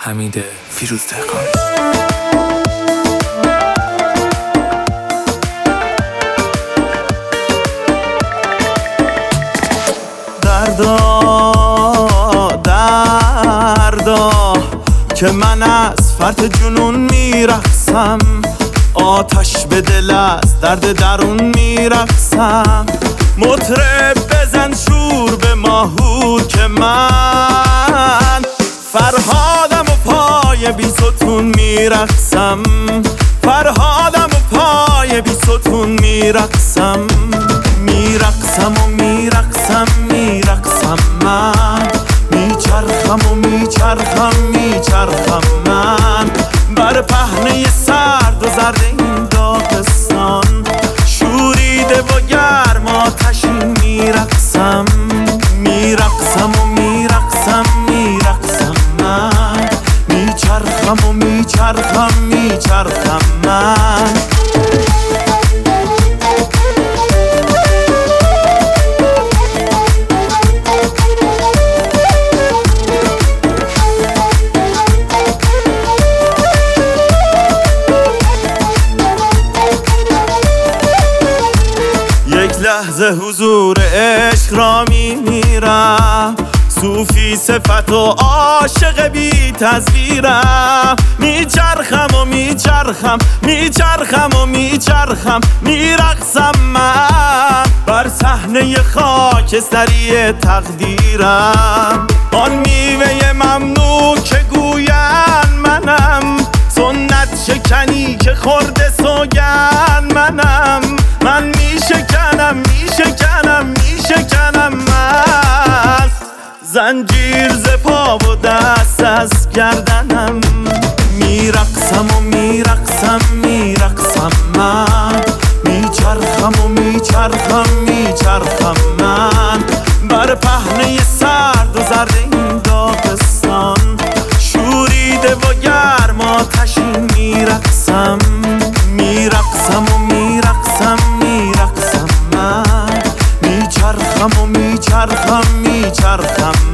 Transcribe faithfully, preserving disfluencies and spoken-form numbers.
حمید فیروزدهقان. دردا دردا که من از فرط جنون میرقصم، آتش به دل از درد درون میرقصم. مطرب بزن شور به ماهور که من فرهادم و پای بی ستون میرقصم، فرهادم و پای بی ستون میرقصم. میرقصم و میرقصم میرقصم من، میچرخم و میچرخم میچرخم من بر پهنه سرد و زرد این داغستان. شوریده و گرم آتشین میرقصم، میرقصم و میرقصم میرقصم من، میچرخم و میچرخم میچرخم من. لحظه حضور عشق را میمیرم، صوفی صفت و عاشق بی تصویرم. میچرخم و میچرخم میچرخم و میچرخم میرقصم من بر صحنه خاکستری تقدیرم. آن میوه ممنوع که گویند منم، سنت شکنی که خورده سوگند منم. من میشکنم میشکنم میشکنم من، زنجیر ز پا و دست از گردنم. میرقصم و میرقصم میرقصم من، میچرخم و میچرخم میچرخم من بر پهنه سرد و زرد این داغستان. شوریده و گرم آتشین میرقصم، میرقصم و میرقصم میرقصم من، میچرخم و میچرخم میچرخم